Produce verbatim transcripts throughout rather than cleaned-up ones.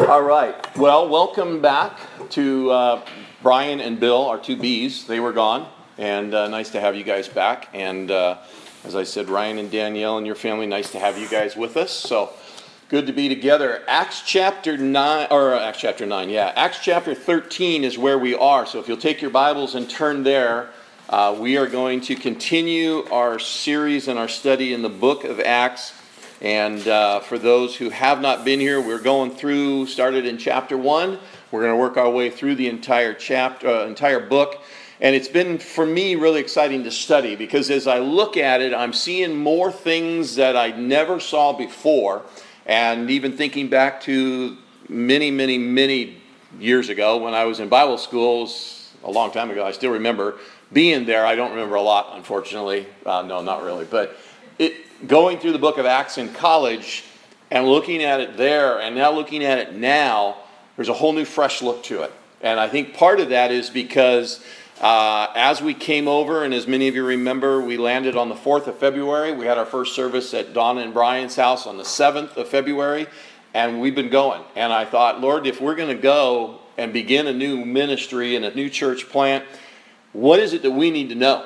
All right. Well, welcome back to uh, Brian and Bill, our two B's. They were gone, and uh, nice to have you guys back. And uh, as I said, Ryan and Danielle and your family, nice to have you guys with us. So good to be together. Acts chapter nine, or Acts chapter nine, yeah. Acts chapter thirteen is where we are. So if you'll take your Bibles and turn there, uh, we are going to continue our series and our study in the book of Acts. And uh, for those who have not been here, we're going through, started in chapter one. We're going to work our way through the entire chapter, uh, entire book. And it's been, for me, really exciting to study because as I look at it, I'm seeing more things that I never saw before. And even thinking back to many, many, many years ago when I was in Bible schools, a long time ago, I still remember being there. I don't remember a lot, unfortunately. Uh, no, not really. But it. Going through the book of Acts in college and looking at it there and now looking at it now, there's a whole new fresh look to it. And I think part of that is because uh, as we came over, and as many of you remember, we landed on the fourth of February. We had our first service at Donna and Brian's house on the seventh of February, and we've been going. And I thought, Lord, if we're going to go and begin a new ministry and a new church plant, what is it that we need to know?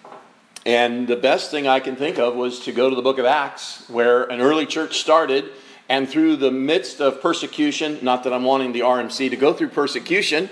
And the best thing I can think of was to go to the book of Acts, where an early church started, and through the midst of persecution, not that I'm wanting the R M C to go through persecution,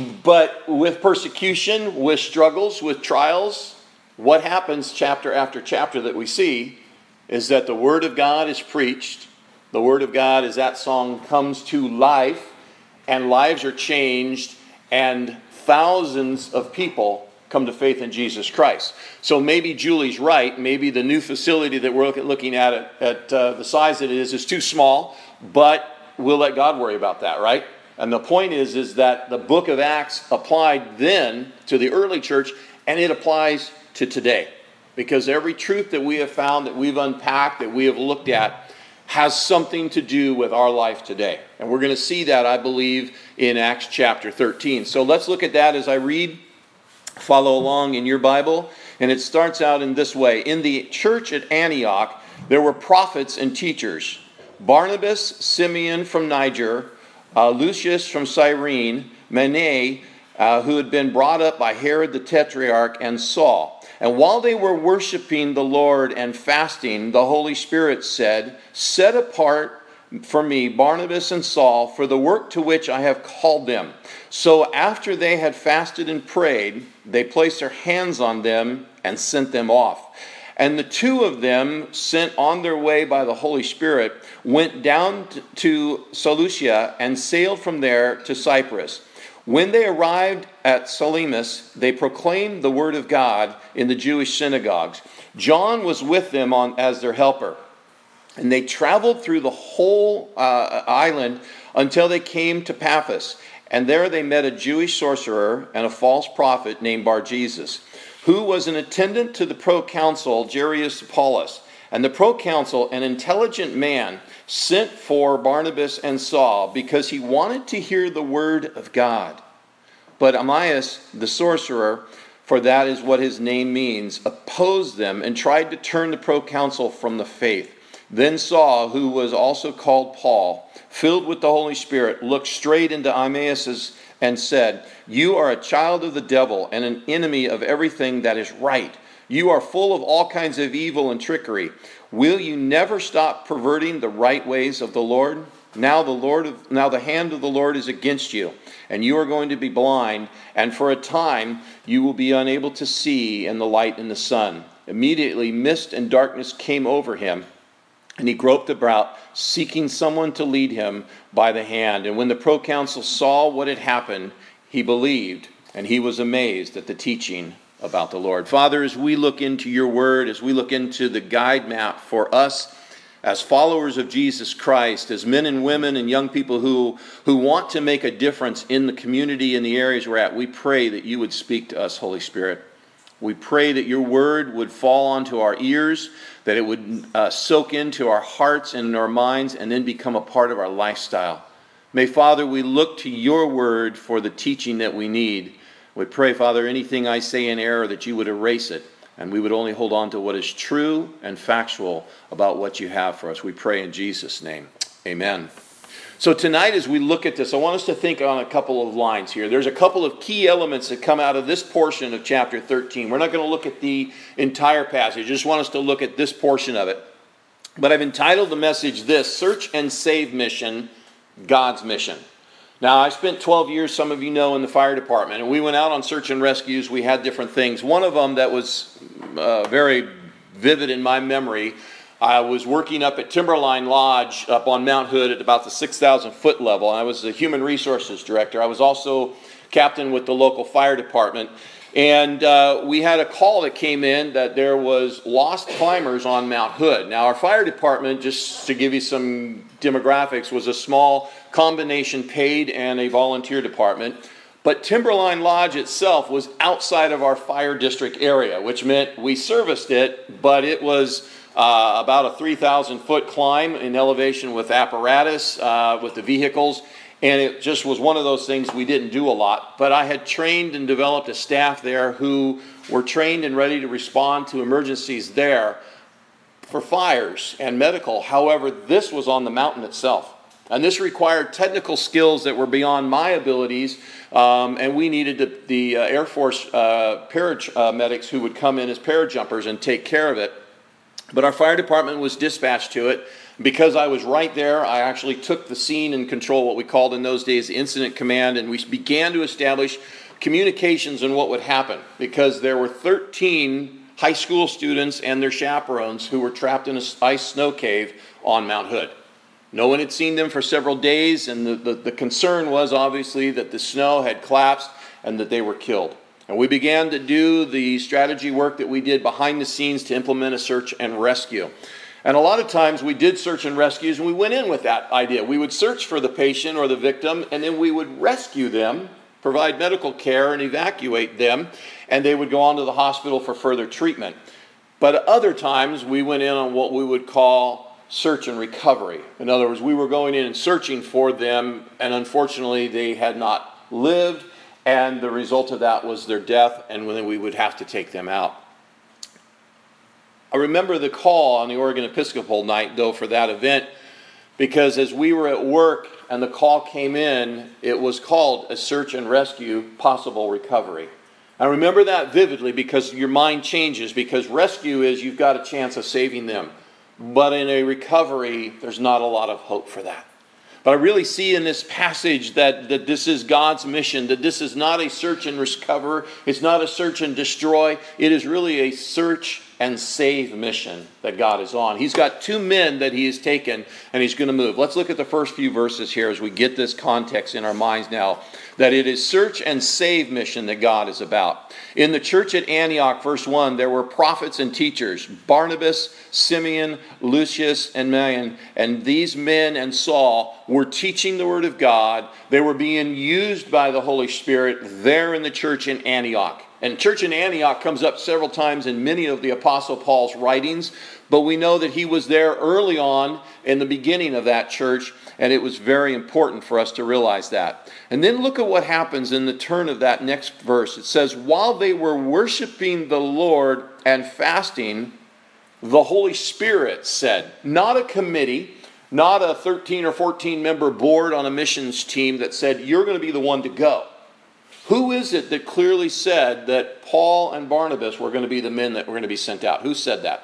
but with persecution, with struggles, with trials, what happens chapter after chapter that we see is that the Word of God is preached. The Word of God, as that song, comes to life, and lives are changed, and thousands of people come to faith in Jesus Christ. So maybe Julie's right. Maybe the new facility that we're looking at, at, at uh, the size that it is, is too small, but we'll let God worry about that, right? And the point is, is that the book of Acts applied then to the early church, and it applies to today. Because every truth that we have found, that we've unpacked, that we have looked at, has something to do with our life today. And we're going to see that, I believe, in Acts chapter thirteen. So let's look at that as I read. Follow along in your Bible. And it starts out in this way. In the church at Antioch, there were prophets and teachers. Barnabas, Simeon from Niger, uh, Lucius from Cyrene, Manaen, uh, who had been brought up by Herod the Tetrarch, and Saul. And while they were worshiping the Lord and fasting, the Holy Spirit said, "Set apart for me Barnabas and Saul for the work to which I have called them." So after they had fasted and prayed, they placed their hands on them and sent them off. And the two of them, sent on their way by the Holy Spirit, went down to Seleucia and sailed from there to Cyprus. When they arrived at Salamis, they proclaimed the word of God in the Jewish synagogues. John was with them on, as their helper. And they traveled through the whole uh, island until they came to Paphos. And there they met a Jewish sorcerer and a false prophet named Bar-Jesus, who was an attendant to the proconsul Jairus Paulus. And the proconsul, an intelligent man, sent for Barnabas and Saul because he wanted to hear the word of God. But Ammias, the sorcerer, for that is what his name means, opposed them and tried to turn the proconsul from the faith. Then Saul, who was also called Paul, filled with the Holy Spirit, looked straight into Ammias and said, "You are a child of the devil and an enemy of everything that is right. You are full of all kinds of evil and trickery. Will you never stop perverting the right ways of the Lord? Now the Lord, now the hand of the Lord is against you, and you are going to be blind, and for a time you will be unable to see in the light in the sun." Immediately mist and darkness came over him, and he groped about, seeking someone to lead him by the hand. And when the proconsul saw what had happened, he believed, and he was amazed at the teaching about the Lord. Father, as we look into your word, as we look into the guide map for us as followers of Jesus Christ, as men and women and young people who, who want to make a difference in the community and the areas we're at, we pray that you would speak to us, Holy Spirit. We pray that your word would fall onto our ears, that it would uh, soak into our hearts and our minds, and then become a part of our lifestyle. May, Father, we look to your word for the teaching that we need. We pray, Father, anything I say in error, that you would erase it, and we would only hold on to what is true and factual about what you have for us. We pray in Jesus' name. Amen. So tonight as we look at this, I want us to think on a couple of lines here. There's a couple of key elements that come out of this portion of chapter thirteen. We're not going to look at the entire passage. I just want us to look at this portion of it. But I've entitled the message this, Search and Save Mission, God's Mission. Now, I spent twelve years, some of you know, in the fire department, and we went out on search and rescues. We had different things. One of them that was uh, very vivid in my memory, I was working up at Timberline Lodge up on Mount Hood at about the six thousand foot level. I was the human resources director. I was also captain with the local fire department. And uh, we had a call that came in that there was lost climbers on Mount Hood. Now, our fire department, just to give you some demographics, was a small combination paid and a volunteer department. But Timberline Lodge itself was outside of our fire district area, which meant we serviced it, but it was uh, about a three thousand foot climb in elevation with apparatus, uh, with the vehicles. And it just was one of those things we didn't do a lot. But I had trained and developed a staff there who were trained and ready to respond to emergencies there for fires and medical. However, this was on the mountain itself. And this required technical skills that were beyond my abilities. Um, and we needed the, the uh, Air Force uh, paramedics who would come in as parajumpers and take care of it. But our fire department was dispatched to it. Because I was right there, I actually took the scene and control, what we called in those days incident command, and we began to establish communications on what would happen. Because there were thirteen high school students and their chaperones who were trapped in an ice snow cave on Mount Hood. No one had seen them for several days, and the, the, the concern was obviously that the snow had collapsed and that they were killed. And we began to do the strategy work that we did behind the scenes to implement a search and rescue. And a lot of times we did search and rescues, and we went in with that idea. We would search for the patient or the victim, and then we would rescue them, provide medical care, and evacuate them, and they would go on to the hospital for further treatment. But other times we went in on what we would call search and recovery. In other words, we were going in and searching for them, and unfortunately they had not lived, and the result of that was their death, and then we would have to take them out. I remember the call on the Oregon Episcopal night, though, for that event, because as we were at work and the call came in, it was called a search and rescue, possible recovery. I remember that vividly because your mind changes, because rescue is you've got a chance of saving them. But in a recovery, there's not a lot of hope for that. But I really see in this passage that, that this is God's mission, that this is not a search and recover, it's not a search and destroy, it is really a search and save mission that God is on. He's got two men that he has taken and he's going to move. Let's look at the first few verses here as we get this context in our minds now, that it is search and save mission that God is about. In the church at Antioch, verse one, there were prophets and teachers, Barnabas, Simeon, Lucius, and Manaen, and these men and Saul were teaching the word of God. They were being used by the Holy Spirit there in the church in Antioch. And church in Antioch comes up several times in many of the Apostle Paul's writings, but we know that he was there early on in the beginning of that church, and it was very important for us to realize that. And then look at what happens in the turn of that next verse. It says, while they were worshiping the Lord and fasting, the Holy Spirit said, not a committee, not a thirteen or fourteen member board on a missions team that said, you're going to be the one to go. Who is it that clearly said that Paul and Barnabas were going to be the men that were going to be sent out? Who said that?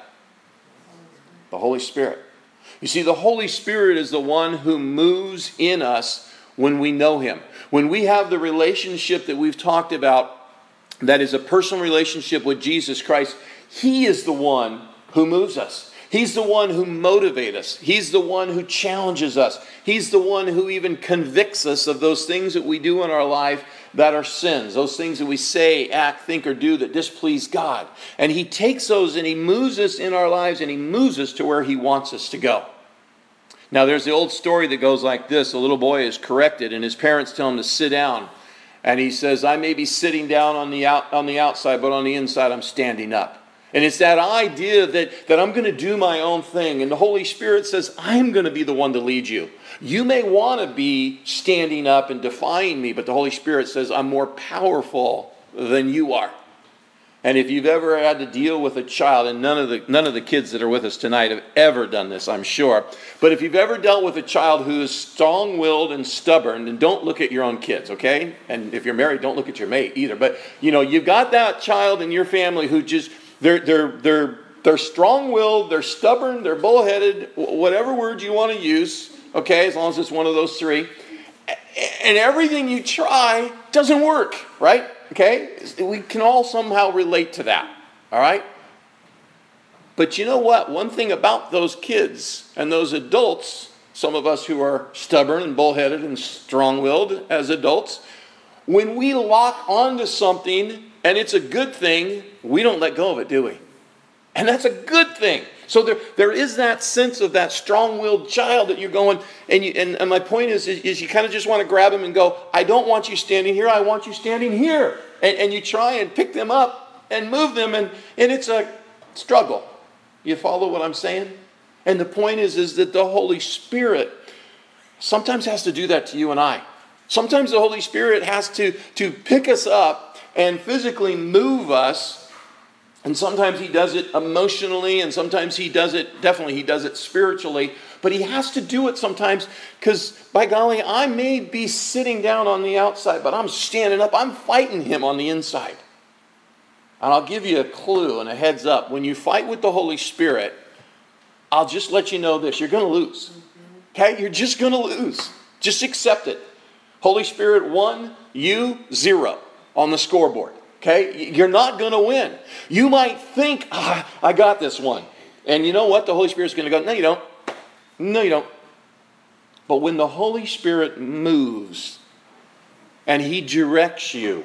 The Holy Spirit. You see, the Holy Spirit is the one who moves in us when we know him. When we have the relationship that we've talked about, that is a personal relationship with Jesus Christ, he is the one who moves us. He's the one who motivates us. He's the one who challenges us. He's the one who even convicts us of those things that we do in our life that are sins, those things that we say, act, think, or do that displease God. And he takes those and he moves us in our lives and he moves us to where he wants us to go. Now there's the old story that goes like this. A little boy is corrected and his parents tell him to sit down. And he says, I may be sitting down on the out, on the outside, but on the inside I'm standing up. And it's that idea that, that I'm going to do my own thing. And the Holy Spirit says, I'm going to be the one to lead you. You may want to be standing up and defying me, but the Holy Spirit says, I'm more powerful than you are. And if you've ever had to deal with a child, and none of the none of the kids that are with us tonight have ever done this, I'm sure. But if you've ever dealt with a child who is strong-willed and stubborn, then don't look at your own kids, okay? And if you're married, don't look at your mate either. But you know, you've got that child in your family who just they're they're they're they're strong-willed, they're stubborn, they're bullheaded, whatever word you want to use, okay, as long as it's one of those three. And everything you try doesn't work, right? Okay? We can all somehow relate to that, all right? But you know what? One thing about those kids and those adults, some of us who are stubborn and bullheaded and strong-willed as adults, when we lock onto something and it's a good thing, we don't let go of it, do we? And that's a good thing. So there, there is that sense of that strong-willed child that you're going, and, you, and, and my point is, is, is you kind of just want to grab him and go, I don't want you standing here, I want you standing here. And, and you try and pick them up and move them, and, and it's a struggle. You follow what I'm saying? And the point is, is that the Holy Spirit sometimes has to do that to you and I. Sometimes the Holy Spirit has to, to pick us up and physically move us. And sometimes he does it emotionally, and sometimes he does it, definitely he does it spiritually. But he has to do it sometimes because, by golly, I may be sitting down on the outside, but I'm standing up. I'm fighting him on the inside. And I'll give you a clue and a heads up. When you fight with the Holy Spirit, I'll just let you know this. You're going to lose. Okay? You're just going to lose. Just accept it. Holy Spirit one, you zero on the scoreboard. Okay? You're not going to win. You might think, ah, I got this one. And you know what? The Holy Spirit's going to go, no, you don't. No, you don't. But when the Holy Spirit moves and he directs you,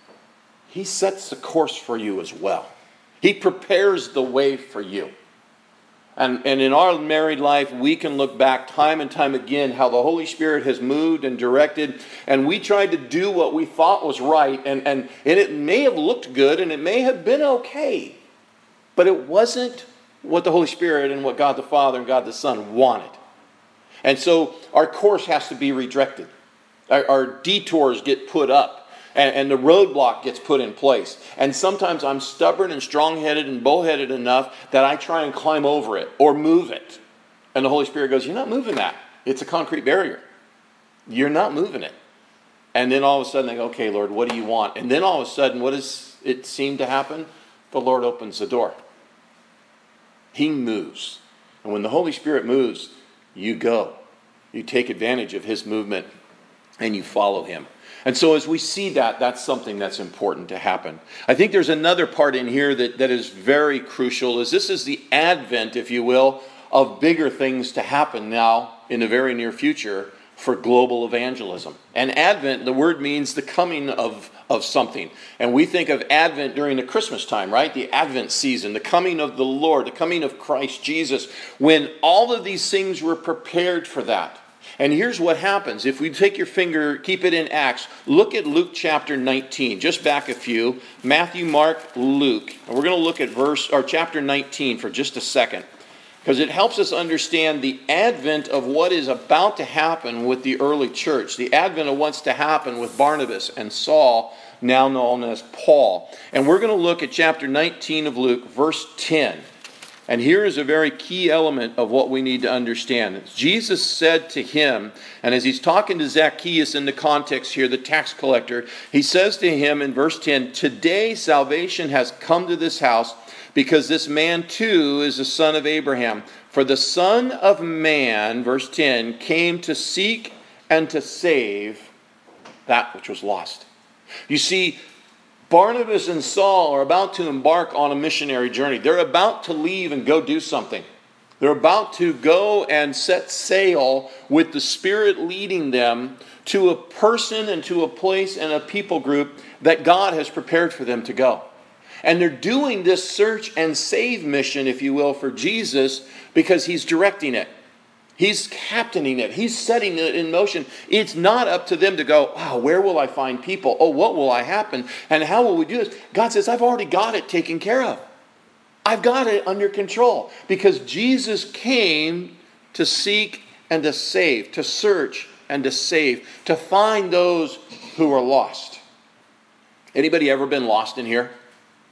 he sets the course for you as well. He prepares the way for you. And, and in our married life, we can look back time and time again how the Holy Spirit has moved and directed. And we tried to do what we thought was right. And, and, and it may have looked good and it may have been okay. But it wasn't what the Holy Spirit and what God the Father and God the Son wanted. And so our course has to be redirected. Our, our detours get put up. And, and the roadblock gets put in place. And sometimes I'm stubborn and strong-headed and bullheaded enough that I try and climb over it or move it. And the Holy Spirit goes, you're not moving that. It's a concrete barrier. You're not moving it. And then all of a sudden I go, okay, Lord, what do you want? And then all of a sudden, what does it seem to happen? The Lord opens the door. He moves. And when the Holy Spirit moves, you go. You take advantage of his movement and you follow him. And so as we see that, that's something that's important to happen. I think there's another part in here that, that is very crucial, is this is the advent, if you will, of bigger things to happen now in the very near future for global evangelism. And Advent, the word means the coming of, of something. And we think of Advent during the Christmas time, right? The Advent season, the coming of the Lord, the coming of Christ Jesus, when all of these things were prepared for that. And here's what happens. If we take your finger, keep it in Acts, look at Luke chapter nineteen. Just back a few. Matthew, Mark, Luke. And we're going to look at verse or chapter nineteen for just a second. Because it helps us understand the advent of what is about to happen with the early church. The advent of what's to happen with Barnabas and Saul, now known as Paul. And we're going to look at chapter nineteen of Luke, verse ten. And here is a very key element of what we need to understand. Jesus said to him, and as he's talking to Zacchaeus in the context here, the tax collector, he says to him in verse ten, today salvation has come to this house because this man too is a son of Abraham. For the Son of Man, verse ten, came to seek and to save that which was lost. You see, Barnabas and Saul are about to embark on a missionary journey. They're about to leave and go do something. They're about to go and set sail with the Spirit leading them to a person and to a place and a people group that God has prepared for them to go. And they're doing this search and save mission, if you will, for Jesus because he's directing it. He's captaining it. He's setting it in motion. It's not up to them to go, wow, where will I find people? Oh, what will I happen? And how will we do this? God says, I've already got it taken care of. I've got it under control. Because Jesus came to seek and to save, to search and to save, to find those who are lost. Anybody ever been lost in here?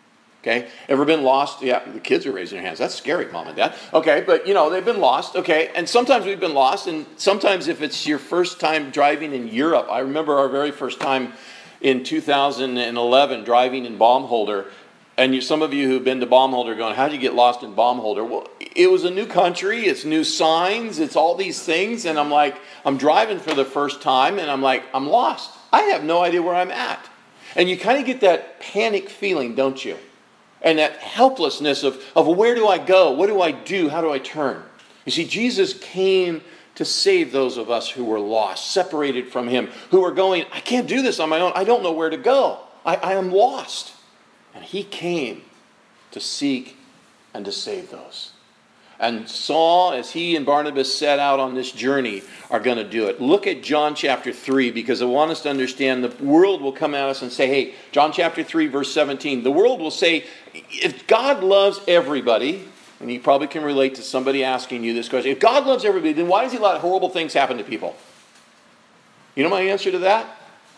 Okay, ever been lost? Yeah, the kids are raising their hands. That's scary, Mom and Dad. Okay, but you know, they've been lost. Okay, and sometimes we've been lost, and sometimes if it's your first time driving in Europe, I remember our very first time in two thousand eleven driving in Baumholder, and you, some of you who've been to Baumholder going, how did you get lost in Baumholder? Well, it was a new country, it's new signs, it's all these things, and I'm like, I'm driving for the first time, and I'm like, I'm lost. I have no idea where I'm at. And you kind of get that panic feeling, don't you? And that helplessness of, of where do I go? What do I do? How do I turn? You see, Jesus came to save those of us who were lost, separated from him, who were going, I can't do this on my own. I don't know where to go. I, I am lost. And he came to seek and to save those. And Saul, as he and Barnabas set out on this journey, are going to do it. Look at John chapter three, because I want us to understand the world will come at us and say, hey, John chapter three, verse seventeen, the world will say, if God loves everybody, and you probably can relate to somebody asking you this question, if God loves everybody, then why does he let horrible things happen to people? You know my answer to that?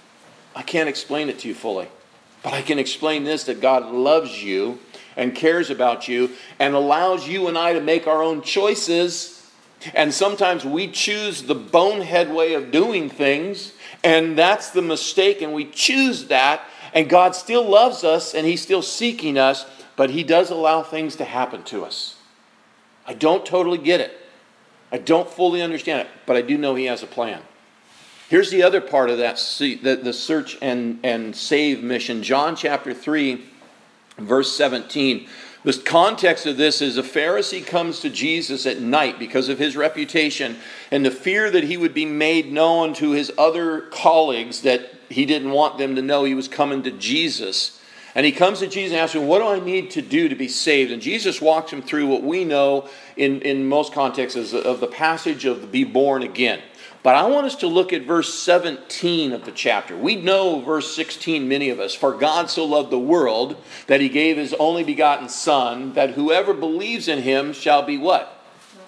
I can't explain it to you fully. But I can explain this, that God loves you and cares about you and allows you and I to make our own choices. And sometimes we choose the bonehead way of doing things, and that's the mistake, and we choose that, and God still loves us and he's still seeking us, but he does allow things to happen to us. I don't totally get it. I don't fully understand it, but I do know he has a plan. Here's the other part of that, the search and, and save mission. John chapter three, verse seventeen. The context of this is a Pharisee comes to Jesus at night because of his reputation and the fear that he would be made known to his other colleagues, that he didn't want them to know he was coming to Jesus. And he comes to Jesus and asks him, what do I need to do to be saved? And Jesus walks him through what we know in, in most contexts is of the passage of the be born again. But I want us to look at verse seventeen of the chapter. We know verse sixteen, many of us. For God so loved the world that he gave his only begotten Son, that whoever believes in him shall be what?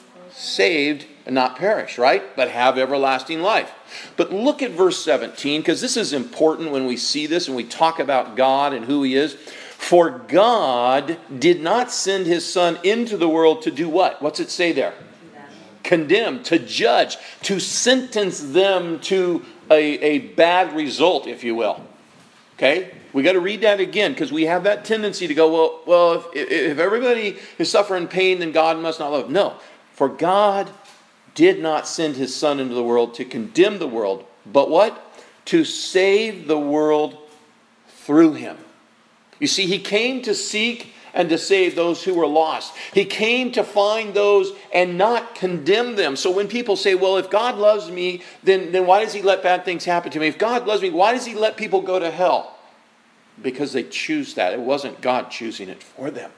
Saved and not perish, right? But have everlasting life. But look at verse seventeen, because this is important when we see this and we talk about God and who he is. For God did not send his Son into the world to do what? What's it say there? Condemn, to judge, to sentence them to a, a bad result, if you will. Okay? We got to read that again, because we have that tendency to go, well, well, if, if everybody is suffering pain, then God must not love. No. For God did not send his Son into the world to condemn the world, but what? To save the world through him. You see, he came to seek and to save those who were lost. He came to find those and not condemn them. So when people say, well, if God loves me, then, then why does he let bad things happen to me? If God loves me, why does he let people go to hell? Because they choose that. It wasn't God choosing it for them.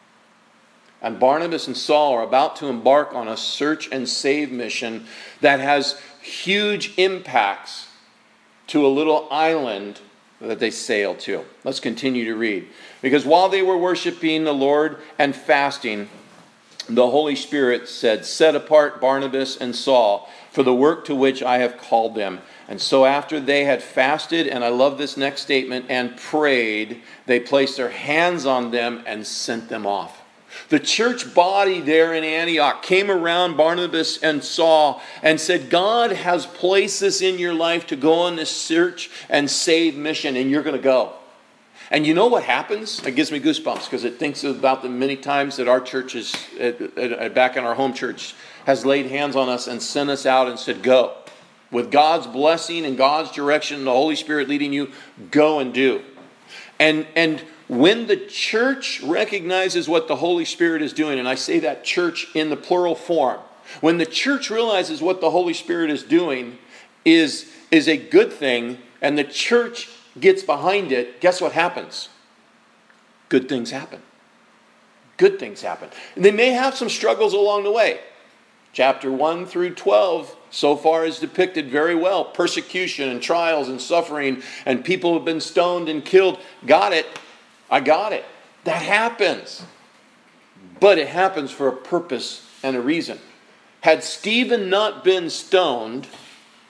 And Barnabas and Saul are about to embark on a search and save mission that has huge impacts to a little island that they sail to. Let's continue to read. Because while they were worshiping the Lord and fasting, the Holy Spirit said, set apart Barnabas and Saul for the work to which I have called them. And so after they had fasted, and I love this next statement, and prayed, they placed their hands on them and sent them off. The church body there in Antioch came around Barnabas and Saul and said, God has placed this in your life to go on this search and save mission, and you're going to go. And you know what happens? It gives me goosebumps because it thinks about the many times that our churches, back in our home church, has laid hands on us and sent us out and said, go. With God's blessing and God's direction and the Holy Spirit leading you, go and do. And, and when the church recognizes what the Holy Spirit is doing, and I say that church in the plural form, when the church realizes what the Holy Spirit is doing is, is a good thing, and the church gets behind it, guess what happens? Good things happen. Good things happen. And they may have some struggles along the way. Chapter one through twelve so far is depicted very well. Persecution and trials and suffering, and people have been stoned and killed. Got it. I got it. That happens. But it happens for a purpose and a reason. Had Stephen not been stoned,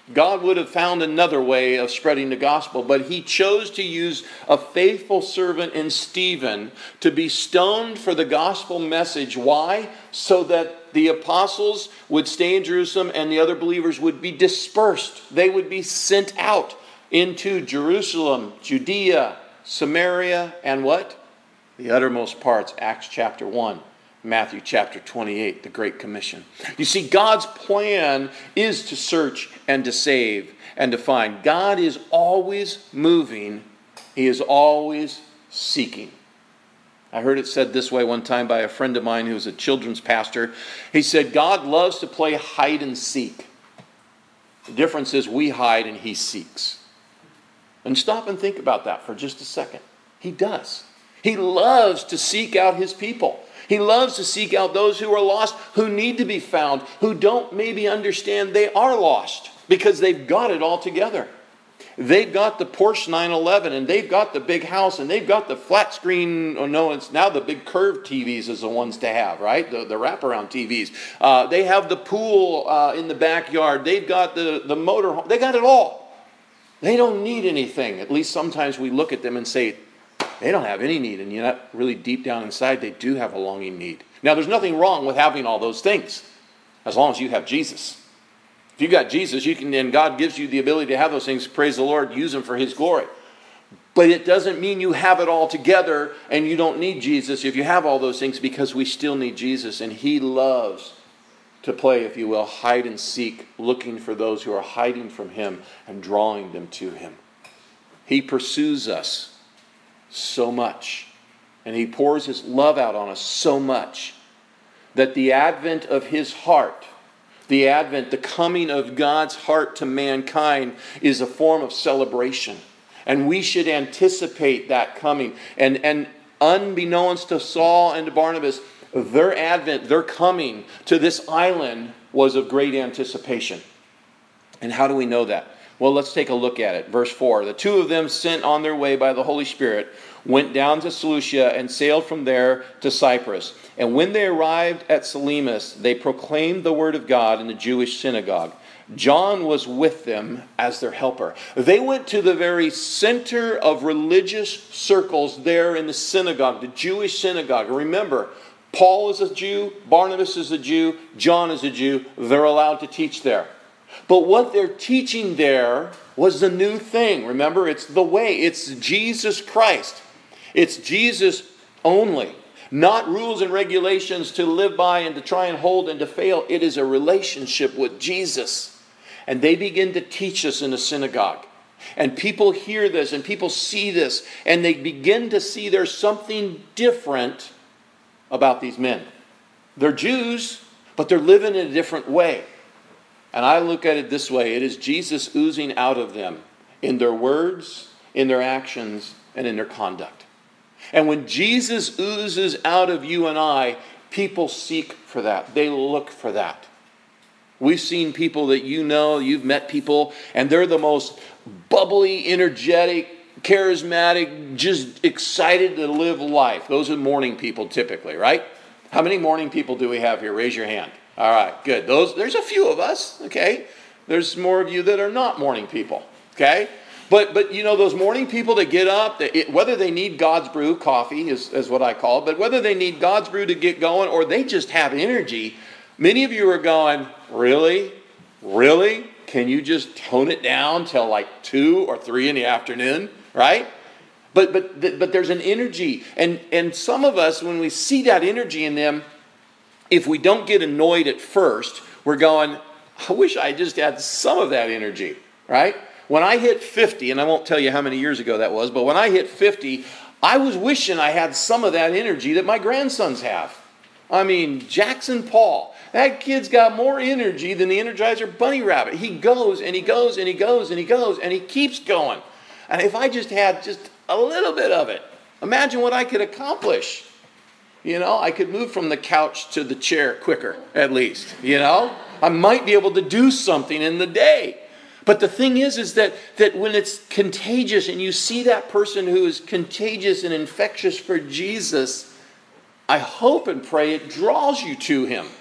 God would have found another way of spreading the gospel, but he chose to use a faithful servant in Stephen to be stoned for the gospel message. Why? So that the apostles would stay in Jerusalem and the other believers would be dispersed. They would be sent out into Jerusalem, Judea, Samaria, and what? The uttermost parts, Acts chapter one. Matthew chapter twenty-eight, the Great Commission. You see, God's plan is to search and to save and to find. God is always moving. He is always seeking. I heard it said this way one time by a friend of mine who was a children's pastor. He said, God loves to play hide and seek. The difference is we hide and he seeks. And stop and think about that for just a second. He does. He loves to seek out his people. He loves to seek out those who are lost, who need to be found, who don't maybe understand they are lost because they've got it all together. They've got the Porsche nine eleven, and they've got the big house, and they've got the flat screen, oh no, it's now the big curved T Vs is the ones to have, right? The, the wraparound T Vs. Uh, they have the pool uh, in the backyard. They've got the, the motor home. They got it all. They don't need anything. At least sometimes we look at them and say, they don't have any need, and yet really deep down inside they do have a longing need. Now there's nothing wrong with having all those things as long as you have Jesus. If you got Jesus, you can, and God gives you the ability to have those things, praise the Lord, use them for his glory. But it doesn't mean you have it all together and you don't need Jesus if you have all those things, because we still need Jesus, and he loves to play, if you will, hide and seek, looking for those who are hiding from him and drawing them to him. He pursues us so much, and he pours his love out on us so much, that the advent of his heart, the advent, the coming of God's heart to mankind, is a form of celebration. And we should anticipate that coming. And, and unbeknownst to Saul and to Barnabas, their advent, their coming to this island was of great anticipation. And how do we know that? Well, let's take a look at it. Verse four. The two of them, sent on their way by the Holy Spirit, went down to Seleucia and sailed from there to Cyprus. And when they arrived at Salamis, they proclaimed the word of God in the Jewish synagogue. John was with them as their helper. They went to the very center of religious circles there in the synagogue, the Jewish synagogue. Remember, Paul is a Jew, Barnabas is a Jew, John is a Jew. They're allowed to teach there. But what they're teaching there was the new thing. Remember, it's the way. It's Jesus Christ. It's Jesus only. Not rules and regulations to live by and to try and hold and to fail. It is a relationship with Jesus. And they begin to teach us in the synagogue. And people hear this and people see this. And they begin to see there's something different about these men. They're Jews, but they're living in a different way. And I look at it this way. It is Jesus oozing out of them in their words, in their actions, and in their conduct. And when Jesus oozes out of you and I, people seek for that. They look for that. We've seen people that you know, you've met people, and they're the most bubbly, energetic, charismatic, just excited to live life. Those are morning people typically, right? How many morning people do we have here? Raise your hand. All right, good. Those, there's a few of us, okay? There's more of you that are not morning people, okay? But, but you know, those morning people that get up, that it, whether they need God's brew, coffee is, is what I call it, but whether they need God's brew to get going or they just have energy, many of you are going, really? Really? Can you just tone it down till like two or three in the afternoon, right? But but but there's an energy. And, and some of us, when we see that energy in them, if we don't get annoyed at first, we're going, I wish I just had some of that energy, right? When I hit fifty, and I won't tell you how many years ago that was, but when I hit fifty, I was wishing I had some of that energy that my grandsons have. I mean, Jackson Paul, that kid's got more energy than the Energizer Bunny Rabbit. He goes and he goes and he goes and he goes and he keeps going. And if I just had just a little bit of it, imagine what I could accomplish. You know, I could move from the couch to the chair quicker, at least, you know. I might be able to do something in the day. But the thing is, is that, that when it's contagious and you see that person who is contagious and infectious for Jesus, I hope and pray it draws you to him.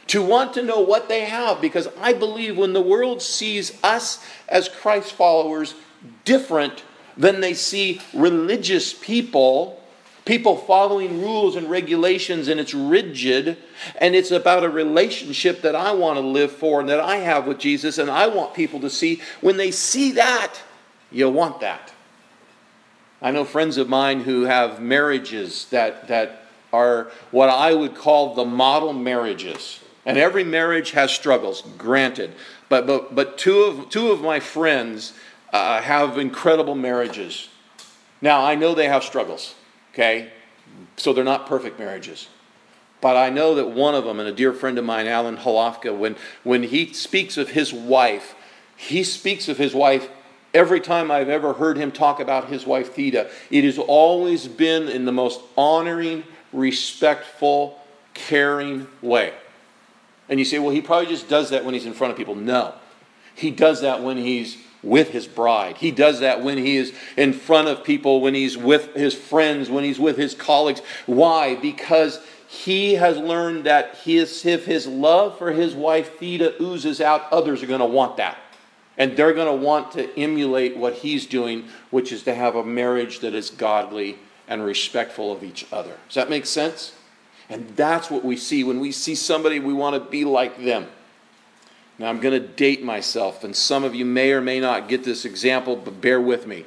to want to know what they have, because I believe when the world sees us as Christ followers different than they see religious people, people following rules and regulations, and it's rigid, and it's about a relationship that I want to live for and that I have with Jesus, and I want people to see. When they see that, you want that. I know friends of mine who have marriages that, that are what I would call the model marriages. And every marriage has struggles, granted. But but but two of two of my friends uh, have incredible marriages. Now, I know they have struggles, okay? So they're not perfect marriages. But I know that one of them, and a dear friend of mine, Alan Holofka, when, when he speaks of his wife, he speaks of his wife. Every time I've ever heard him talk about his wife, Theda, it has always been in the most honoring, respectful, caring way. And you say, well, he probably just does that when he's in front of people. No. He does that when he's with his bride. He does that when he is in front of people, when he's with his friends, when he's with his colleagues. Why? Because he has learned that his, if his love for his wife, Theda, oozes out, others are going to want that. And they're going to want to emulate what he's doing, which is to have a marriage that is godly and respectful of each other. Does that make sense? And that's what we see. When we see somebody, we want to be like them. Now, I'm going to date myself, and some of you may or may not get this example, but bear with me.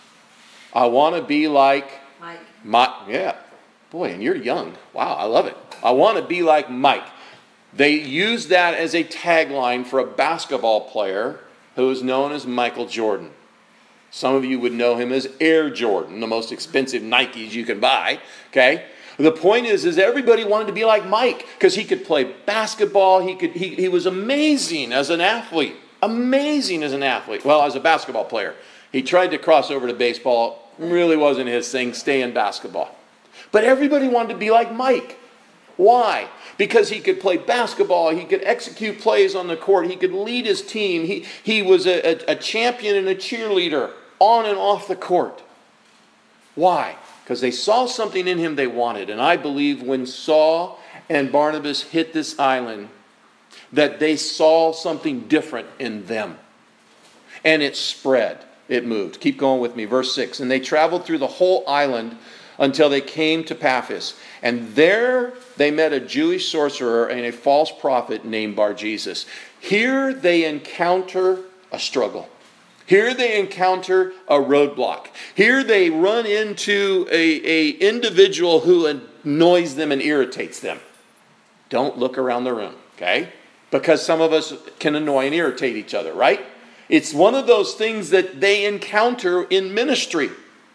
I want to be like Mike. Mike. Yeah. Boy, and you're young. Wow, I love it. I want to be like Mike. They use that as a tagline for a basketball player who is known as Michael Jordan. Some of you would know him as Air Jordan, the most expensive Nikes you can buy. Okay? The point is, is everybody wanted to be like Mike because he could play basketball. He could. He, he was amazing as an athlete. Amazing as an athlete. Well, as a basketball player. He tried to cross over to baseball. Really wasn't his thing. Stay in basketball. But everybody wanted to be like Mike. Why? Because he could play basketball, he could execute plays on the court, he could lead his team, he, he was a, a, a champion and a cheerleader on and off the court. Why? Because they saw something in him they wanted. And I believe when Saul and Barnabas hit this island, that they saw something different in them. And it spread. It moved. Keep going with me. Verse six. And they traveled through the whole island until they came to Paphos. And there they met a Jewish sorcerer and a false prophet named Bar-Jesus. Here they encounter a struggle. Here they encounter a roadblock. Here they run into a, a individual who annoys them and irritates them. Don't look around the room, okay? Because some of us can annoy and irritate each other, right? It's one of those things that they encounter in ministry.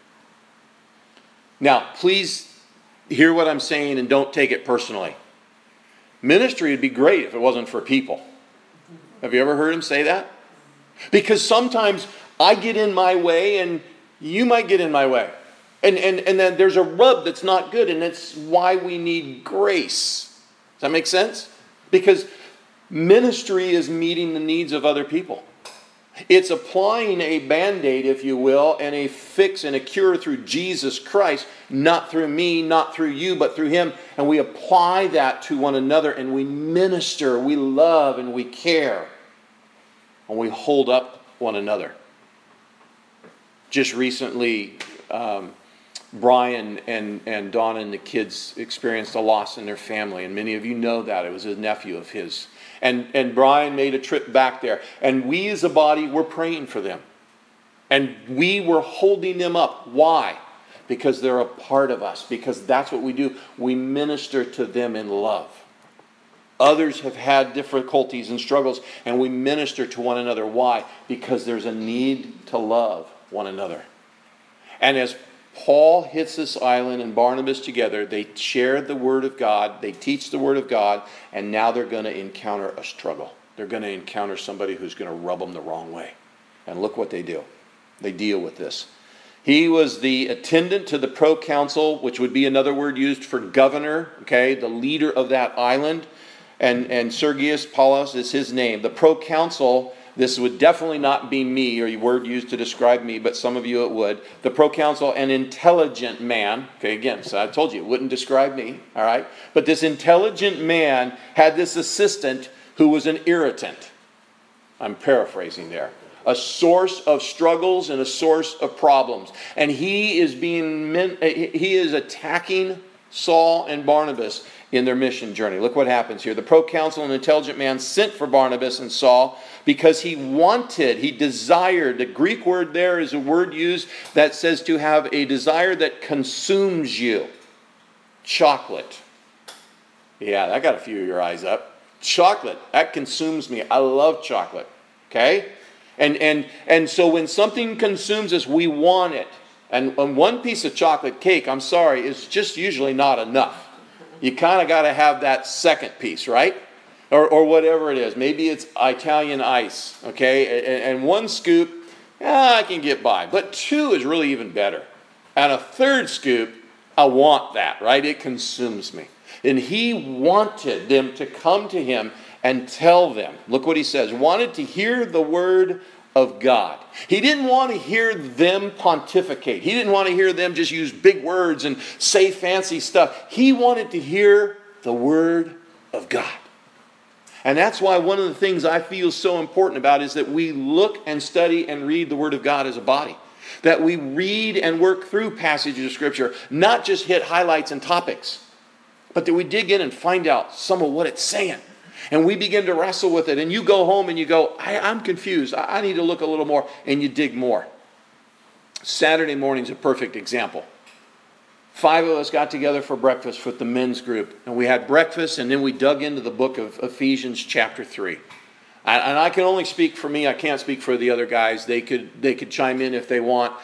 Now, please hear what I'm saying and don't take it personally. Ministry would be great if it wasn't for people. Have you ever heard him say that? Because sometimes I get in my way and you might get in my way. And, and, and then there's a rub that's not good, and that's why we need grace. Does that make sense? Because ministry is meeting the needs of other people. It's applying a Band-Aid, if you will, and a fix and a cure through Jesus Christ, not through me, not through you, but through Him. And we apply that to one another, and we minister, we love, and we care. And we hold up one another. Just recently, um, Brian and, and Donna and the kids experienced a loss in their family, and many of you know that. It was a nephew of his. And, and Brian made a trip back there. And we as a body were praying for them. And we were holding them up. Why? Because they're a part of us. Because that's what we do. We minister to them in love. Others have had difficulties and struggles, and we minister to one another. Why? Because there's a need to love one another. And as Paul hits this island and Barnabas together, they share the Word of God, they teach the Word of God, and now they're going to encounter a struggle. They're going to encounter somebody who's going to rub them the wrong way. And look what they do. They deal with this. He was the attendant to the proconsul, which would be another word used for governor, okay, the leader of that island. And, and Sergius Paulus is his name. The proconsul this would definitely not be me, or a word used to describe me, but some of you it would. The proconsul, an intelligent man. Okay, again, so I told you it wouldn't describe me, all right? But this intelligent man had this assistant who was an irritant. I'm paraphrasing there. A source of struggles and a source of problems. And he is being, he is attacking Saul and Barnabas in their mission journey. Look what happens here. The proconsul, an intelligent man, sent for Barnabas and Saul because he wanted, he desired. The Greek word there is a word used that says to have a desire that consumes you. Chocolate. Yeah, that got a few of your eyes up. Chocolate, that consumes me. I love chocolate. Okay? And and and so when something consumes us, we want it. And, and one piece of chocolate cake, I'm sorry, is just usually not enough. You kind of got to have that second piece, right? Or or whatever it is. Maybe it's Italian ice, okay? And, and one scoop, eh, I can get by. But two is really even better. And a third scoop, I want that, right? It consumes me. And he wanted them to come to him and tell them. Look what he says. Wanted to hear the word of God. He didn't want to hear them pontificate. He didn't want to hear them just use big words and say fancy stuff. He wanted to hear the word of God. And that's why one of the things I feel so important about is that we look and study and read the word of God as a body. That we read and work through passages of Scripture, not just hit highlights and topics, but that we dig in and find out some of what it's saying. And we begin to wrestle with it. And you go home and you go, I, I'm confused. I, I need to look a little more. And you dig more. Saturday morning's a perfect example. Five of us got together for breakfast with the men's group. And we had breakfast and then we dug into the book of Ephesians chapter three. And, and I can only speak for me. I can't speak for the other guys. They could, they could chime in if they want.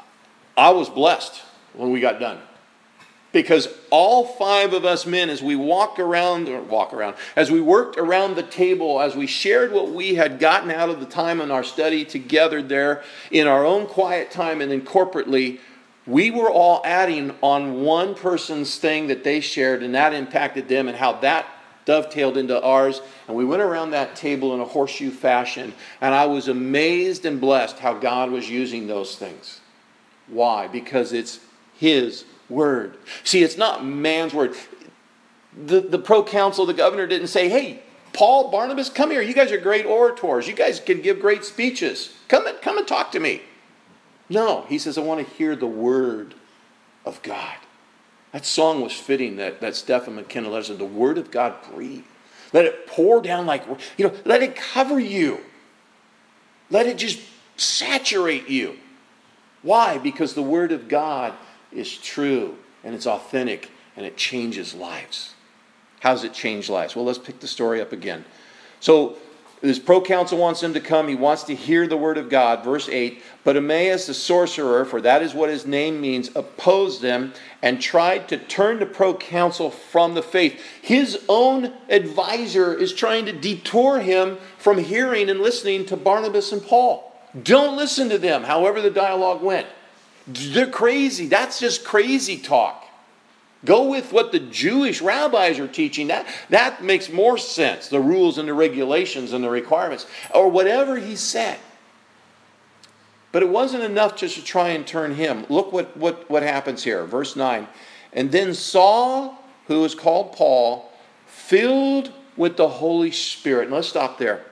I was blessed when we got done. Because all five of us men, as we walked around, or walk around, as we worked around the table, as we shared what we had gotten out of the time in our study together there, in our own quiet time and then corporately, we were all adding on one person's thing that they shared, and that impacted them, and how that dovetailed into ours. And we went around that table in a horseshoe fashion, and I was amazed and blessed how God was using those things. Why? Because it's His word. See, it's not man's word. The, the proconsul, the governor, didn't say, hey, Paul, Barnabas, come here. You guys are great orators. You guys can give great speeches. Come and, come and talk to me. No, he says, I want to hear the word of God. That song was fitting that, that Stephen McKenna led us. The word of God breathe. Let it pour down like, you know, let it cover you. Let it just saturate you. Why? Because the word of God is true, and it's authentic, and it changes lives. How does it change lives? Well, let's pick the story up again. So this proconsul wants him to come. He wants to hear the word of God. Verse eight, but Emmaus, the sorcerer, for that is what his name means, opposed them and tried to turn the proconsul from the faith. His own advisor is trying to detour him from hearing and listening to Barnabas and Paul. Don't listen to them, however the dialogue went. They're crazy. That's just crazy talk. Go with what the Jewish rabbis are teaching. That, that makes more sense. The rules and the regulations and the requirements. Or whatever he said. But it wasn't enough just to try and turn him. Look what, what, what happens here. Verse nine. And then Saul, who is called Paul, filled with the Holy Spirit. And let's stop there.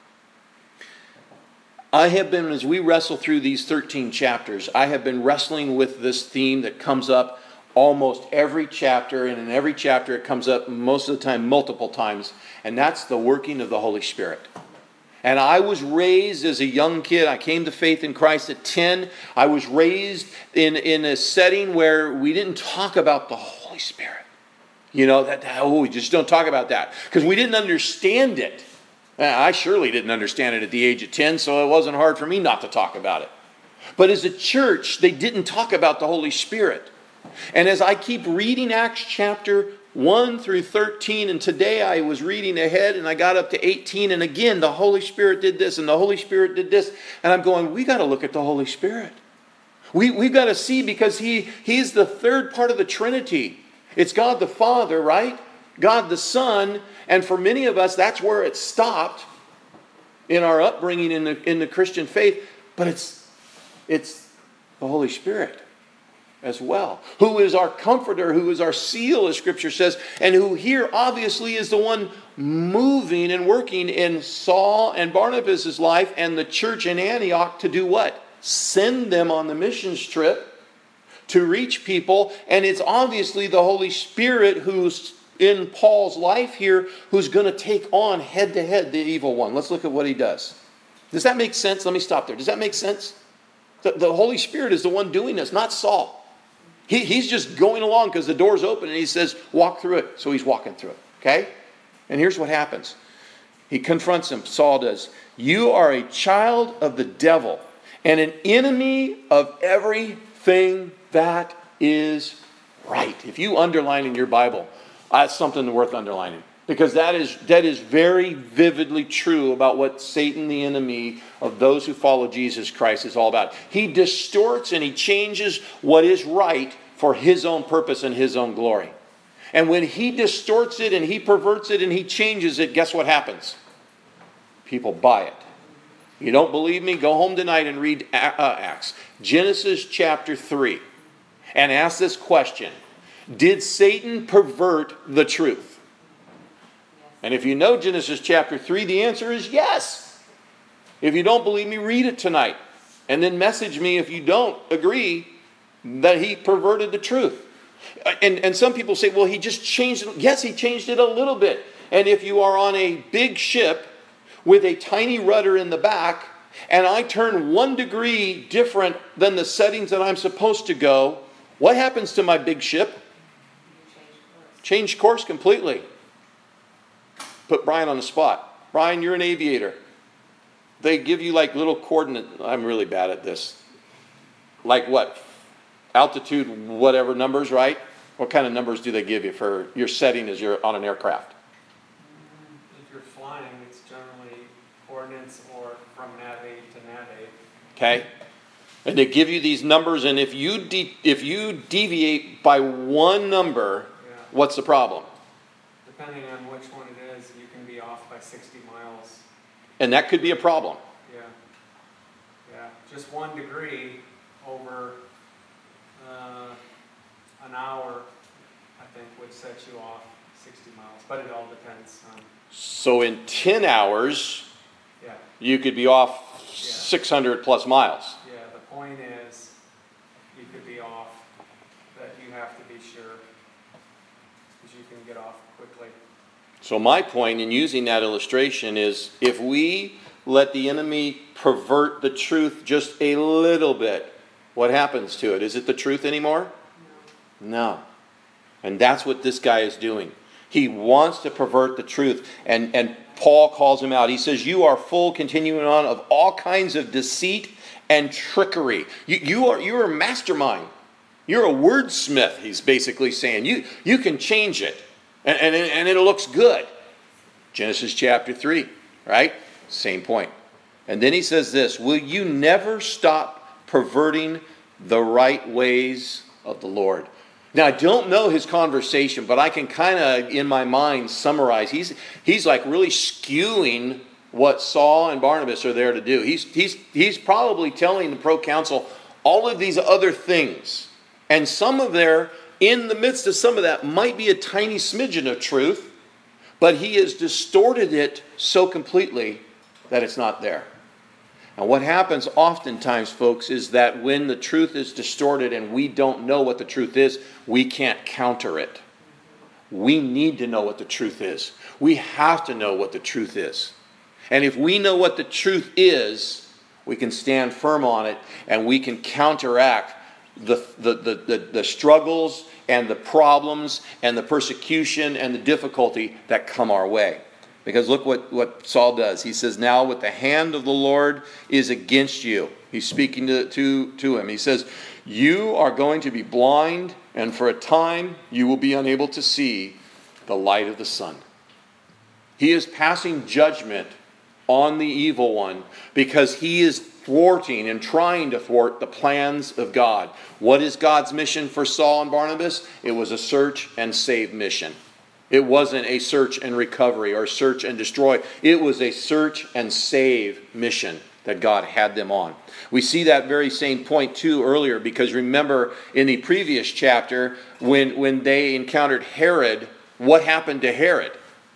I have been, as we wrestle through these thirteen chapters, I have been wrestling with this theme that comes up almost every chapter, and in every chapter it comes up most of the time, multiple times, and that's the working of the Holy Spirit. And I was raised as a young kid. I came to faith in Christ at ten. I was raised in, in a setting where we didn't talk about the Holy Spirit. You know, that, oh, we just don't talk about that, because we didn't understand it. I surely didn't understand it at the age of ten, so it wasn't hard for me not to talk about it. But as a church, they didn't talk about the Holy Spirit. And as I keep reading Acts chapter one through thirteen, and today I was reading ahead and I got up to eighteen, and again, the Holy Spirit did this and the Holy Spirit did this. And I'm going, we got to look at the Holy Spirit. We, we've got to see, because he, He's the third part of the Trinity. It's God the Father, right? God the Son. And for many of us, that's where it stopped. in our upbringing in the, in the Christian faith, but it's, it's the Holy Spirit as well, who is our comforter, who is our seal, as Scripture says, and who here obviously is the one moving and working in Saul and Barnabas' life and the church in Antioch to do what? Send them on the missions trip to reach people. And it's obviously the Holy Spirit who's in Paul's life here, who's going to take on head to head the evil one. Let's look at what he does. Does that make sense? Let me stop there. Does that make sense? The, the Holy Spirit is the one doing this, not Saul. He, he's just going along because the door's open and he says, walk through it. So he's walking through it. Okay? And here's what happens. He confronts him, Saul does. You are a child of the devil and an enemy of everything that is right. If you underline in your Bible, that's something worth underlining. Because that is, that is very vividly true about what Satan, the enemy of those who follow Jesus Christ, is all about. He distorts and he changes what is right for his own purpose and his own glory. And when he distorts it and he perverts it and he changes it, guess what happens? People buy it. You don't believe me? Go home tonight and read Acts. Genesis chapter three. And ask this question. Did Satan pervert the truth? And if you know Genesis chapter three, the answer is yes. If you don't believe me, read it tonight. And then message me if you don't agree that he perverted the truth. And, and some people say, well, he just changed it. Yes, he changed it a little bit. And if you are on a big ship with a tiny rudder in the back, and I turn one degree different than the settings that I'm supposed to go, what happens to my big ship? Change course completely. Put Brian on the spot. Brian, you're an aviator. They give you like little coordinate. I'm really bad at this. Like what? Altitude, whatever numbers, right? What kind of numbers do they give you for your setting as you're on an aircraft? If you're flying, it's generally coordinates or from nav eight to nav eight. Okay. And they give you these numbers, and if you de- if you deviate by one number, Yeah. what's the problem? Depending on which one it is, you can be off by sixty miles. And that could be a problem. Yeah. Yeah. Just one degree over uh, an hour, I think, would set you off sixty miles. But it all depends on. So in ten hours, Yeah. you could be off Yeah. six hundred plus miles. Yeah. The point is, you could be off, that you have to be sure, because you can get off quickly. So my point in using that illustration is, if we let the enemy pervert the truth just a little bit, what happens to it? Is it the truth anymore? No. And that's what this guy is doing. He wants to pervert the truth. And, and Paul calls him out. He says, you are full, continuing on, of all kinds of deceit and trickery. You, you are, you're a mastermind. You're a wordsmith, he's basically saying. You, you can change it. And, and, and it looks good. Genesis chapter three, right? Same point. And then he says this, will you never stop perverting the right ways of the Lord? Now, I don't know his conversation, but I can kind of, in my mind, summarize. He's, he's like really skewing what Saul and Barnabas are there to do. He's, he's, he's probably telling the proconsul all of these other things. And some of their, in the midst of some of that, might be a tiny smidgen of truth, but he has distorted it so completely that it's not there. And what happens oftentimes, folks, is that when the truth is distorted and we don't know what the truth is, we can't counter it. We need to know what the truth is. We have to know what the truth is. And if we know what the truth is, we can stand firm on it and we can counteract the, the, the, the, the struggles and the problems and the persecution and the difficulty that come our way. Because look what, what Saul does. He says, now with the hand of the Lord is against you. He's speaking to, to, to him. He says, you are going to be blind, and for a time you will be unable to see the light of the sun. He is passing judgment on the evil one because he is thwarting and trying to thwart the plans of God. What is God's mission for Saul and Barnabas? It was a search and save mission. It wasn't a search and recovery or search and destroy. It was a search and save mission that God had them on. We see that very same point too earlier, because remember in the previous chapter when, when they encountered Herod, what happened to Herod?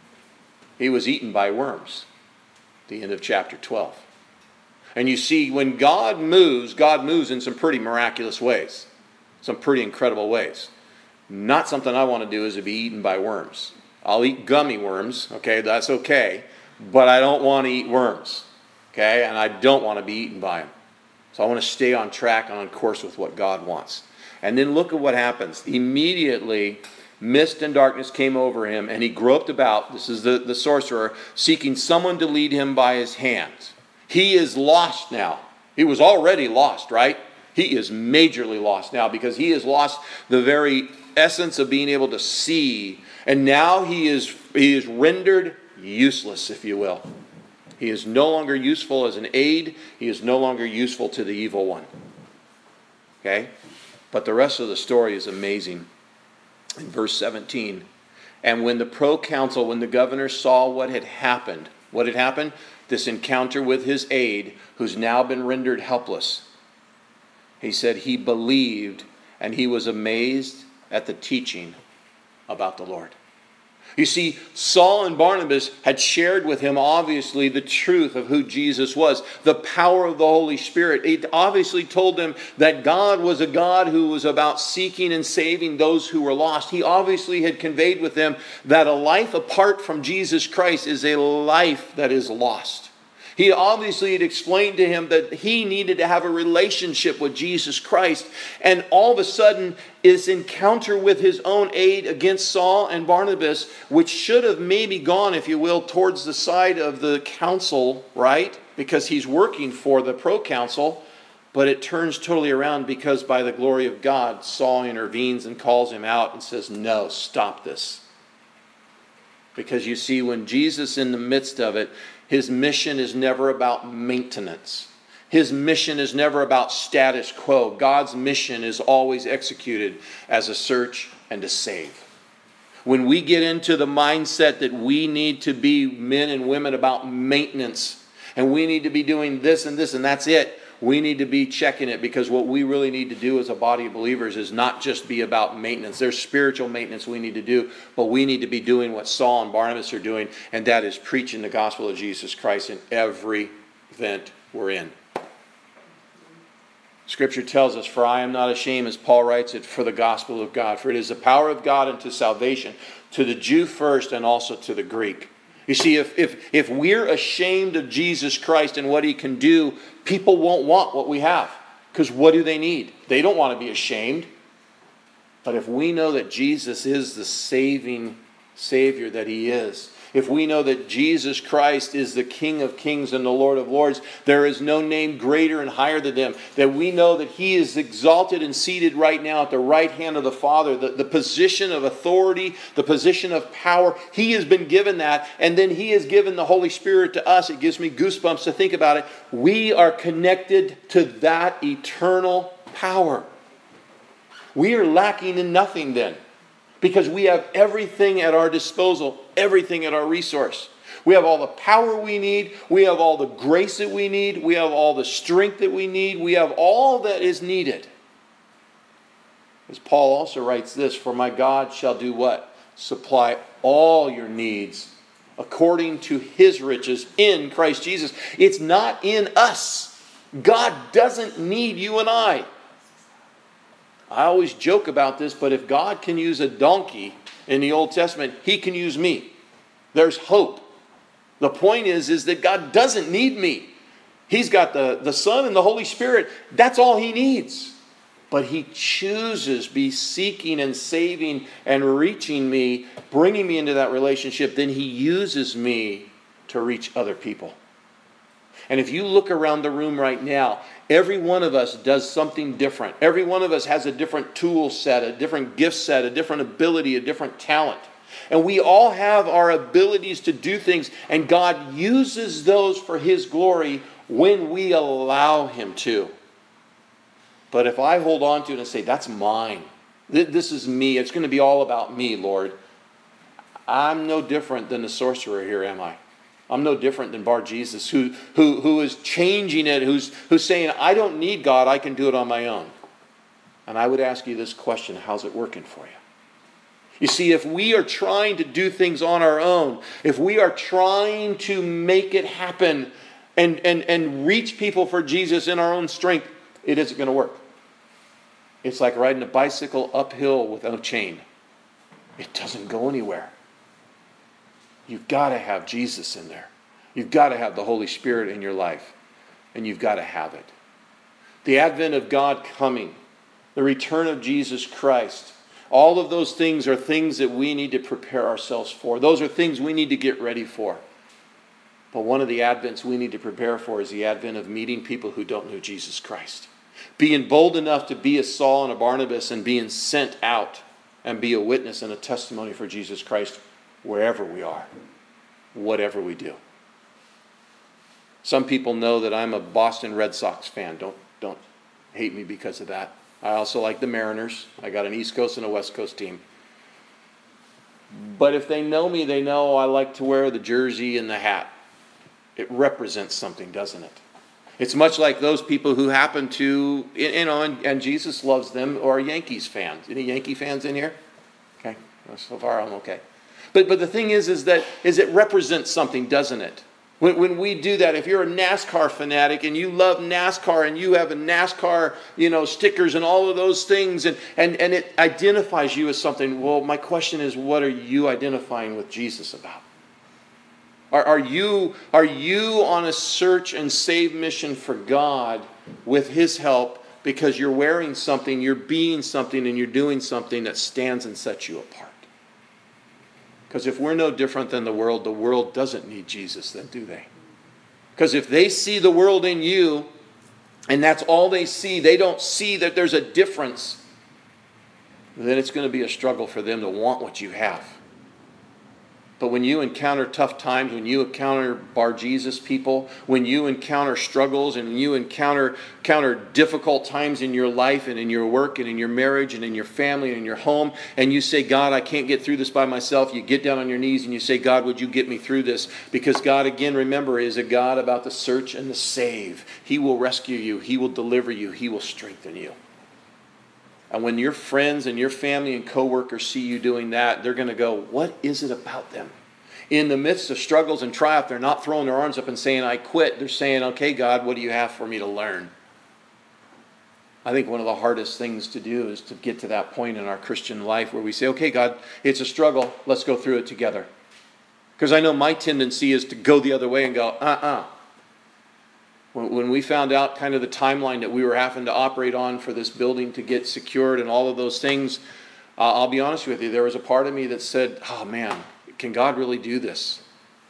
He was eaten by worms. The end of chapter twelve. And you see, when God moves, God moves in some pretty miraculous ways. Some pretty incredible ways. Not something I want to do is to be eaten by worms. I'll eat gummy worms, okay, that's okay. But I don't want to eat worms, okay? And I don't want to be eaten by them. So I want to stay on track and on course with what God wants. And then look at what happens. Immediately, mist and darkness came over him, and he groped about, this is the, the sorcerer, seeking someone to lead him by his hands. He is lost now. He was already lost, right? He is majorly lost now, because he has lost the very essence of being able to see. And now he is, he is rendered useless, if you will. He is no longer useful as an aid. He is no longer useful to the evil one. Okay? But the rest of the story is amazing. In verse seventeen, and when the proconsul, when the governor saw what had happened, what had happened? This encounter with his aide, who's now been rendered helpless. He said he believed, and he was amazed at the teaching about the Lord. You see, Saul and Barnabas had shared with him, obviously, the truth of who Jesus was, the power of the Holy Spirit. It obviously told them that God was a God who was about seeking and saving those who were lost. He obviously had conveyed with them that a life apart from Jesus Christ is a life that is lost. He obviously had explained to him that he needed to have a relationship with Jesus Christ. And all of a sudden, this encounter with his own aid against Saul and Barnabas, which should have maybe gone, if you will, towards the side of the council, right? Because he's working for the proconsul. But it turns totally around, because by the glory of God, Saul intervenes and calls him out and says, no, stop this. Because you see, when Jesus in the midst of it, his mission is never about maintenance. His mission is never about status quo. God's mission is always executed as a search and a save. When we get into the mindset that we need to be men and women about maintenance, and we need to be doing this and this and that's it, we need to be checking it, because what we really need to do as a body of believers is not just be about maintenance. There's spiritual maintenance we need to do, but we need to be doing what Saul and Barnabas are doing, and that is preaching the gospel of Jesus Christ in every event we're in. Scripture tells us, for I am not ashamed, as Paul writes it, for the gospel of God. For it is the power of God unto salvation, to the Jew first and also to the Greek. You see, if, if, if we're ashamed of Jesus Christ and what he can do, people won't want what we have. Because what do they need? They don't want to be ashamed. But if we know that Jesus is the saving Savior that he is, if we know that Jesus Christ is the King of kings and the Lord of lords, there is no name greater and higher than him, that we know that he is exalted and seated right now at the right hand of the Father, the, the position of authority, the position of power, he has been given that, and then he has given the Holy Spirit to us. It gives me goosebumps to think about it. We are connected to that eternal power. We are lacking in nothing then, because we have everything at our disposal, everything at our resource. We have all the power we need. We have all the grace that we need. We have all the strength that we need. We have all that is needed. As Paul also writes this, for my God shall do what? Supply all your needs according to his riches in Christ Jesus. It's not in us. God doesn't need you and I. I always joke about this, but if God can use a donkey in the Old Testament, he can use me. There's hope. The point is, is that God doesn't need me. He's got the, the Son and the Holy Spirit. That's all he needs. But he chooses to be seeking and saving and reaching me, bringing me into that relationship. Then he uses me to reach other people. And if you look around the room right now, every one of us does something different. Every one of us has a different tool set, a different gift set, a different ability, a different talent. And we all have our abilities to do things, and God uses those for his glory when we allow him to. But if I hold on to it and say, that's mine, this is me, it's going to be all about me, Lord, I'm no different than the sorcerer here, am I? I'm no different than Bar Jesus, who, who, who is changing it, who's, who's saying, I don't need God, I can do it on my own. And I would ask you this question, how's it working for you? You see, if we are trying to do things on our own, if we are trying to make it happen and, and, and reach people for Jesus in our own strength, it isn't going to work. It's like riding a bicycle uphill without a chain. It doesn't go anywhere. You've got to have Jesus in there. You've got to have the Holy Spirit in your life. And you've got to have it. The advent of God coming, the return of Jesus Christ, all of those things are things that we need to prepare ourselves for. Those are things we need to get ready for. But one of the advents we need to prepare for is the advent of meeting people who don't know Jesus Christ. Being bold enough to be a Saul and a Barnabas and being sent out and be a witness and a testimony for Jesus Christ wherever we are, whatever we do. Some people know that I'm a Boston Red Sox fan. Don't, don't hate me because of that. I also like the Mariners. I got an East Coast and a West Coast team. But if they know me, they know I like to wear the jersey and the hat. It represents something, doesn't it? It's much like those people who happen to, you know, and, and Jesus loves them, or are Yankees fans. Any Yankee fans in here? Okay, well, so far I'm okay. But but the thing is, is that is it represents something, doesn't it? When, when we do that, if you're a NASCAR fanatic and you love NASCAR and you have a NASCAR, you know, stickers and all of those things, and, and, and it identifies you as something, well, my question is, what are you identifying with Jesus about? Are, are you, are you on a search and save mission for God with His help because you're wearing something, you're being something, and you're doing something that stands and sets you apart? Because if we're no different than the world, the world doesn't need Jesus then, do they? Because if they see the world in you, and that's all they see, they don't see that there's a difference, then it's going to be a struggle for them to want what you have. But when you encounter tough times, when you encounter Bar Jesus people, when you encounter struggles and you encounter, encounter difficult times in your life and in your work and in your marriage and in your family and in your home, and you say, God, I can't get through this by myself, you get down on your knees and you say, God, would you get me through this? Because God, again, remember, is a God about the search and the save. He will rescue you. He will deliver you. He will strengthen you. And when your friends and your family and coworkers see you doing that, they're going to go, what is it about them? In the midst of struggles and triumph, they're not throwing their arms up and saying, I quit. They're saying, okay, God, what do you have for me to learn? I think one of the hardest things to do is to get to that point in our Christian life where we say, okay, God, it's a struggle. Let's go through it together. Because I know my tendency is to go the other way and go, uh-uh. When we found out kind of the timeline that we were having to operate on for this building to get secured and all of those things, uh, I'll be honest with you, there was a part of me that said, oh man, can God really do this?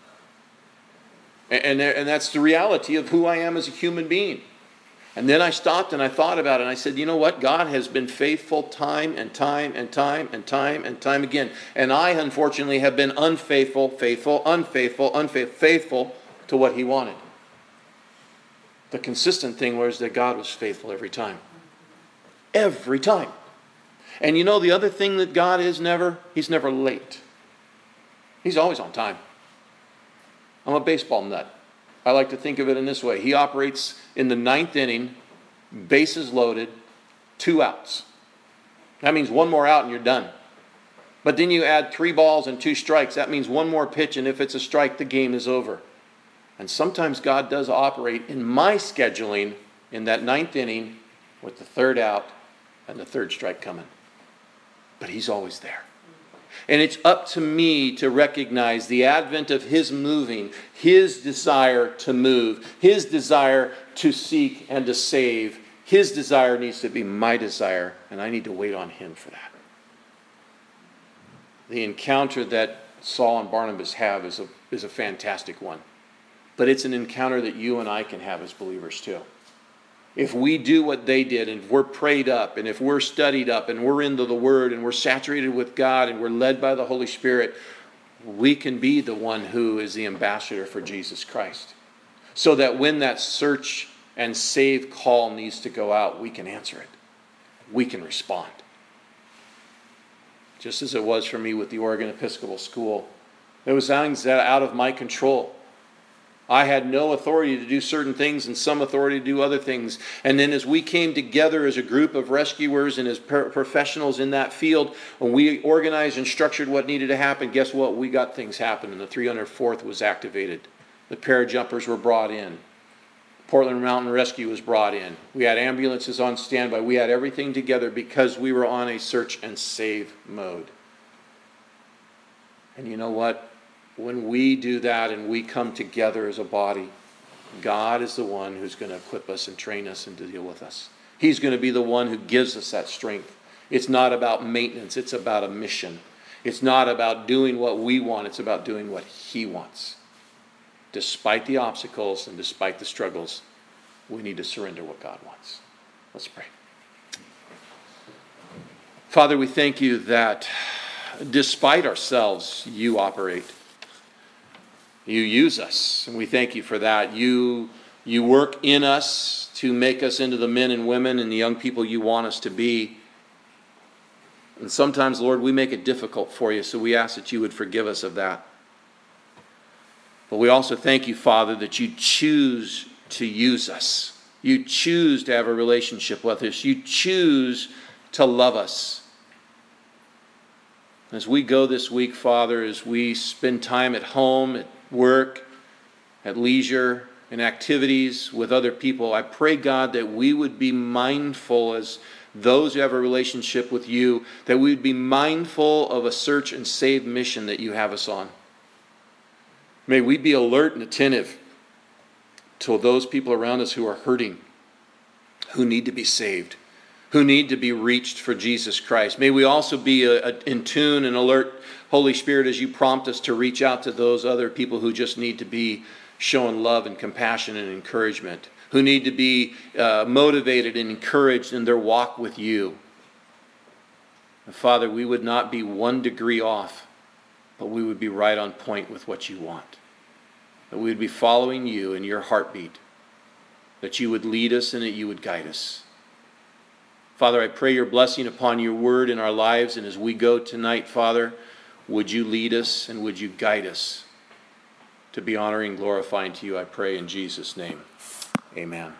And, and, there, and that's the reality of who I am as a human being. And then I stopped and I thought about it and I said, you know what? God has been faithful time and time and time and time and time again. And I, unfortunately, have been unfaithful, faithful, unfaithful, unfaithful, faithful to what He wanted. The consistent thing was that God was faithful every time. Every time. And you know the other thing that God is never? He's never late. He's always on time. I'm a baseball nut. I like to think of it in this way. He operates in the ninth inning, bases loaded, two outs. That means one more out and you're done. But then you add three balls and two strikes. That means one more pitch, and if it's a strike, the game is over. And sometimes God does operate in my scheduling in that ninth inning with the third out and the third strike coming. But He's always there. And it's up to me to recognize the advent of His moving, His desire to move, His desire to seek and to save. His desire needs to be my desire, and I need to wait on Him for that. The encounter that Saul and Barnabas have is a, is a fantastic one. But it's an encounter that you and I can have as believers too. If we do what they did, and if we're prayed up, and if we're studied up, and we're into the Word, and we're saturated with God, and we're led by the Holy Spirit, we can be the one who is the ambassador for Jesus Christ. So that when that search and save call needs to go out, we can answer it. We can respond. just as it was for me with the Oregon Episcopal School. There was things that out of my control. I had no authority to do certain things and some authority to do other things. And then as we came together as a group of rescuers and as professionals in that field, when we organized and structured what needed to happen, guess what? We got things happening. The three hundred fourth was activated. The parajumpers were brought in. Portland Mountain Rescue was brought in. We had ambulances on standby. We had everything together because we were on a search and save mode. And you know what? When we do that and we come together as a body, God is the one who's going to equip us and train us and to deal with us. He's going to be the one who gives us that strength. It's not about maintenance. It's about a mission. It's not about doing what we want. It's about doing what He wants. Despite the obstacles and despite the struggles, we need to surrender what God wants. Let's pray. Father, we thank you that despite ourselves, you operate. You use us, and we thank you for that. You, you work in us to make us into the men and women and the young people you want us to be. And sometimes, Lord, we make it difficult for you, so we ask that you would forgive us of that. But we also thank you, Father, that you choose to use us. You choose to have a relationship with us. You choose to love us. As we go this week, Father, as we spend time at home, at work, at leisure, in activities with other people, I pray, God, that we would be mindful as those who have a relationship with you, that we would be mindful of a search and save mission that you have us on. May we be alert and attentive to those people around us who are hurting, who need to be saved, who need to be reached for Jesus Christ. May we also be a, a, in tune and alert, Holy Spirit, as you prompt us to reach out to those other people who just need to be shown love and compassion and encouragement, who need to be uh, motivated and encouraged in their walk with you. And Father, we would not be one degree off, but we would be right on point with what you want. That we would be following you and your heartbeat, that you would lead us and that you would guide us. Father, I pray your blessing upon your word in our lives, and as we go tonight, Father, would you lead us and would you guide us to be honoring and glorifying to you, I pray in Jesus' name. Amen.